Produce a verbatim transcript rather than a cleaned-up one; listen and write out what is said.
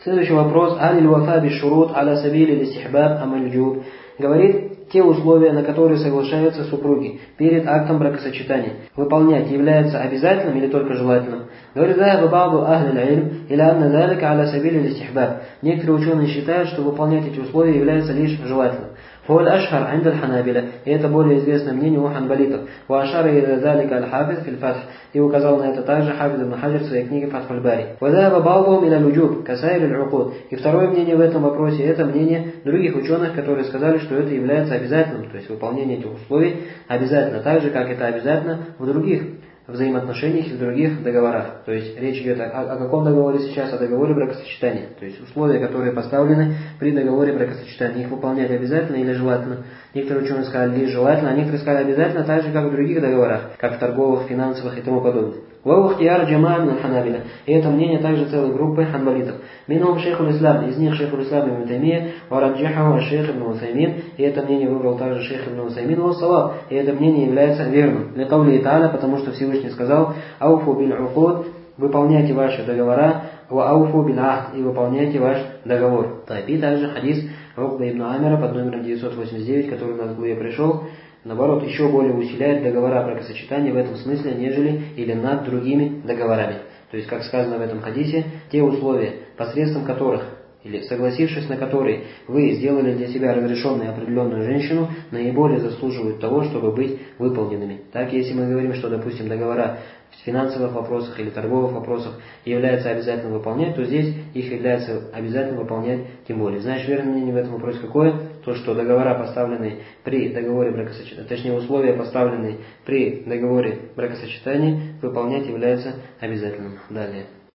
Следующий вопрос. Аль вафа би шурут аля сабили листихбаб амальджуб. Говорит, те условия, на которые соглашаются супруги перед актом бракосочетания, выполнять является обязательным или только желательным? Говорит, да, бабу ахлил илм, или анна далика аля сабили листихбаб. Некоторые ученые считают, что выполнять эти условия является лишь желательным. Фоль ашхар андаль ханабиля, и это более известное мнение у ханбалитов. Ва ашара иля далика аль-хафиз фил фатх, и указал на это также хафиз ибн Хаджар в своей книге Фатхуль Бари. Ва заба ба'дхум иля луджуб, касаир аль-укуд. И второе мнение в этом вопросе, это мнение других ученых, которые сказали, что это является обязательным, то есть выполнение этих условий обязательно, так же, как это обязательно в других взаимоотношениях и в других договорах. То есть речь идет о, о каком договоре сейчас? О договоре бракосочетания. То есть условия, которые поставлены при договоре бракосочетания, их выполнять обязательно или желательно? Некоторые ученые сказали лишь желательно, а некоторые сказали обязательно, так же, как в других договорах, как в торговых, финансовых и тому подобное. Ваухтияр джамаа мин аль-ханабиля. И это мнение также целой группы ханбалитов. Минхум шейхуль ислам, из них шейхуль ислам ибн Таймия, вараджихаху шейх ибн Усаймин, и это мнение выбрал также шейх ибн Усаймин, ва саваб, и это мнение является верным. Ликаули та'аля, потому что Всевышний сказал: ауфу биль укуд, выполняйте ваши договора, ва ауфу биль ахд, и выполняйте ваш договор. И также хадис Рукба ибн Амира под номером девятьсот восемьдесят девять, который у нас в главе пришел, наоборот, еще более усиляет договора бракосочетания в этом смысле, нежели или над другими договорами. То есть, как сказано в этом хадисе, те условия, посредством которых, или согласившись на которые вы сделали для себя разрешенную определенную женщину, наиболее заслуживают того, чтобы быть выполненными. Так, если мы говорим, что, допустим, договора в финансовых вопросах или торговых вопросах является обязательно выполнять, то здесь их является обязательно выполнять тем более. Знаешь, верное мнение в этом вопросе какое? То, что договора, поставленные при договоре бракосочетания, точнее условия, поставленные при договоре бракосочетания, выполнять является обязательным. Далее.